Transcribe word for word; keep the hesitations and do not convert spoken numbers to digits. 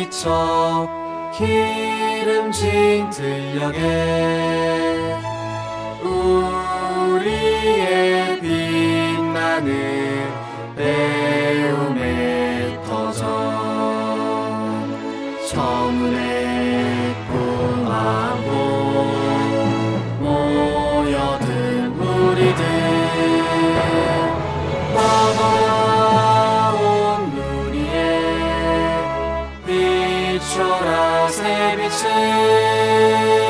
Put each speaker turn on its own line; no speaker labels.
비춰 기름진 들녘에 우리의 빛나는 배움의 터전 청운의 꿈하고 모여든 우리들 너더러운 눈 위에 비춰라 새 빛을